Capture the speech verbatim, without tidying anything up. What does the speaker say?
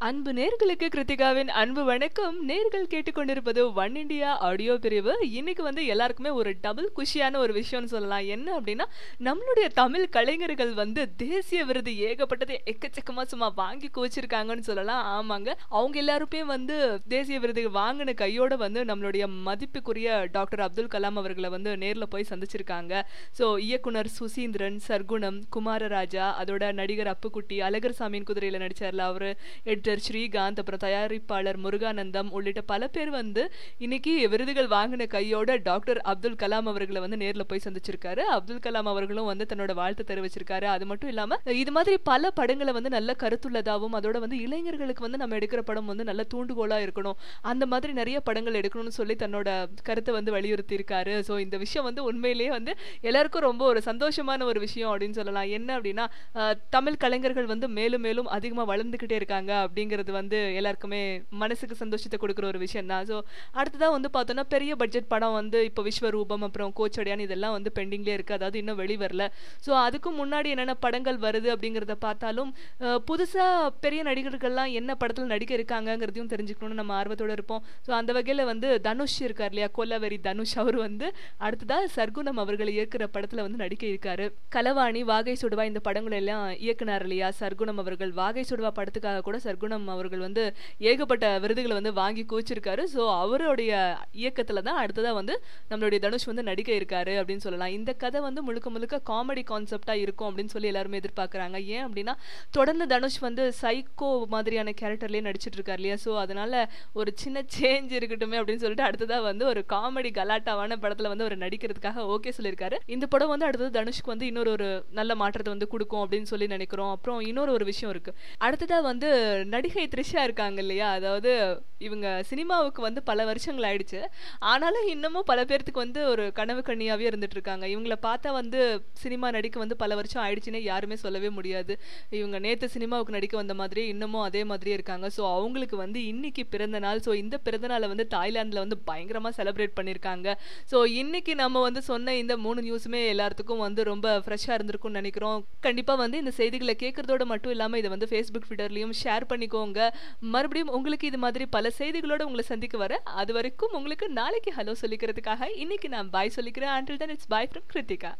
அன்பு நேர்களுக்கு கிருத்திகாவின் அன்பு வணக்கம். நேர்கள் கேட்டுக்கொண்டிருப்பது ஒன் இண்டியா ஆடியோ பிரிவு. இன்னைக்கு வந்து எல்லாருக்குமே ஒரு டபுள் குஷியான ஒரு விஷயம்னு சொல்லலாம். என்ன அப்படின்னா, நம்மளுடைய தமிழ் கலைஞர்கள் வந்து தேசிய விருது ஏகப்பட்டது எக்கச்சக்கமா சும்மா வாங்கி குவிச்சிருக்காங்கன்னு சொல்லலாம். ஆமாங்க, அவங்க எல்லாருமே வந்து தேசிய விருது வாங்கின கையோட வந்து நம்மளுடைய மதிப்புக்குரிய டாக்டர் அப்துல் கலாம் அவர்களை வந்து நேர்ல போய் சந்திச்சிருக்காங்க. ஸோ இயக்குனர் சுசீந்திரன், சர்க்குணம், குமாரராஜா, அதோட நடிகர் அப்புக்குட்டி, அழகர் சாமியின் குதிரையில நடிச்சார்ல அவரு, எடிட்டர் ஸ்ரீகாந்த், அப்புறம் தயாரிப்பாளர் முருகானந்தம் உள்ளிட்ட பல பேர் வந்து இன்னைக்கு விருதுகள் வாங்கின கையோட டாக்டர் அப்துல் கலாம் அவர்களை வந்து நேர்ல போய் சந்திச்சிருக்காரு. அப்துல் கலாம் அவர்களும் வந்து தன்னோட வாழ்த்து தெரிவிச்சிருக்காரு. அது மட்டும் இல்லாம இது மாதிரி பல படங்களை வந்து நல்ல கருத்துள்ளதாகவும், அதோட வந்து இளைஞர்களுக்கு வந்து நம்ம எடுக்கிற படம் வந்து நல்ல தூண்டுகோலா இருக்கணும், அந்த மாதிரி நிறைய படங்கள் எடுக்கணும்னு சொல்லி தன்னோட கருத்தை வந்து வலியுறுத்தி இருக்காரு. ஸோ இந்த விஷயம் வந்து உண்மையிலேயே வந்து எல்லாருக்கும் ரொம்ப ஒரு சந்தோஷமான ஒரு விஷயம் அப்படின்னு சொல்லலாம். என்ன அப்படின்னா, தமிழ் கலைஞர்கள் வந்து மேலும் மேலும் அதிகமா வளர்ந்துகிட்டே இருக்காங்க அப்படிங்கிறது வந்து எல்லாருக்குமே மனசுக்கு சந்தோஷத்தை கொடுக்குற ஒரு விஷயம் தான். ஸோ அடுத்ததான் வந்து பார்த்தோம்னா, பெரிய பட்ஜெட் படம் வந்து இப்போ விஸ்வரூபம், அப்புறம் கோச்சடையான், இதெல்லாம் வந்து பெண்டிங்லேயே இருக்குது, அதாவது இன்னும் வெளிவரல. ஸோ அதுக்கும் முன்னாடி என்னென்ன படங்கள் வருது அப்படிங்கிறத பார்த்தாலும் புதுசாக பெரிய நடிகர்கள்லாம் என்ன படத்தில் நடிக்க இருக்காங்கங்கிறதையும் தெரிஞ்சுக்கணும்னு நம்ம ஆர்வத்தோடு இருப்போம். ஸோ அந்த வகையில் வந்து தனுஷ் இருக்கார் இல்லையா, கொல்லவெறி தனுஷ், அவர் வந்து அடுத்ததாக சர்க்குணம் அவர்கள் இயக்குற படத்தில் வந்து நடிக்க இருக்காரு. களவாணி, வாகை சுடுவா, இந்த படங்கள் எல்லாம் இயக்குனார் இல்லையா சர்க்குணம் அவர்கள். வாகை சுடுவா படத்துக்காக கூட சர்க்குணம் அவர்கள் வந்து ஏகப்பட்ட விருதுகளை வந்து வாங்கி குவிச்சிருக்காரு. ஸோ அவருடைய இயக்கத்துல தான் அடுத்ததா வந்து நம்மளுடைய தனுஷ் வந்து நடிக்க இருக்காரு அப்படின்னு சொல்லலாம். இந்த கதை வந்து முழுக்க முழுக்க காமெடி கான்செப்டா இருக்கும் அப்படின்னு சொல்லி எல்லாருமே எதிர்பார்க்கறாங்க. ஏன் அப்படின்னா, தொடர்ந்து தனுஷ் வந்து சைக்கோ மாதிரியான கேரக்டர்லயே நடிச்சிட்டு இருக்காரு இல்லையா. ஸோ அதனால ஒரு சின்ன சேஞ்ச் இருக்கட்டுமே அப்படின்னு சொல்லிட்டு அடுத்ததா வந்து ஒரு காமெடி கலாட்டாவான படத்துல வந்து அவர் நடிக்கிறதுக்காக ஓகே சொல்லியிருக்காரு. இந்த படம் வந்து அடுத்தது தனுஷ்க்கு வந்து இன்னொரு ஒரு நல்ல மாற்றத்தை வந்து கொடுக்கும் அப்படின்னு சொல்லி நினைக்கிறோம். அப்புறம் இன்னொரு ஒரு விஷயம் இருக்கு. அடுத்ததா வந்து நடிகை த்ரிஷா இருக்காங்க இல்லையா, அதாவது இவங்க சினிமாவுக்கு வந்து பல வருஷங்கள் ஆயிடுச்சு, ஆனாலும் இன்னமும் பல பேர்த்துக்கு வந்து ஒரு கனவு கண்ணியாவே இருந்துட்டு இருக்காங்க. இவங்களை பார்த்தா வந்து சினிமா நடிக்க வந்து பல வருஷம் ஆயிடுச்சுன்னே யாருமே சொல்லவே முடியாது. இவங்க நேத்து சினிமாவுக்கு நடிக்க வந்த மாதிரியே இன்னமும் அதே மாதிரியே இருக்காங்க. ஸோ அவங்களுக்கு வந்து இன்னைக்கு பிறந்த நாள். ஸோ இந்த பிறந்த நாளை வந்து தாய்லாந்துல வந்து பயங்கரமா செலிப்ரேட் பண்ணியிருக்காங்க. ஸோ இன்னைக்கு நம்ம வந்து சொன்ன இந்த மூணு நியூஸுமே எல்லாத்துக்கும் வந்து ரொம்ப ஃப்ரெஷ்ஷா இருந்திருக்கும்னு நினைக்கிறோம். கண்டிப்பா வந்து இந்த செய்திகளை கேட்கறதோட மட்டும் இல்லாம இதை வந்து ஃபேஸ்புக் ட்விட்டர்லயும் ஷேர் பண்ணிக்கோங்க. மறுபடியும் உங்களுக்கு இது மாதிரி பல செய்திகளோட உங்களை சந்திக்க வர, அது வரைக்கும் உங்களுக்கு நாளைக்கு ஹலோ சொல்லிக்கிறதுக்காக இன்னைக்கு நான் பாய் சொல்லிக்கிறேன். Until then, it's bye from Kiruthika.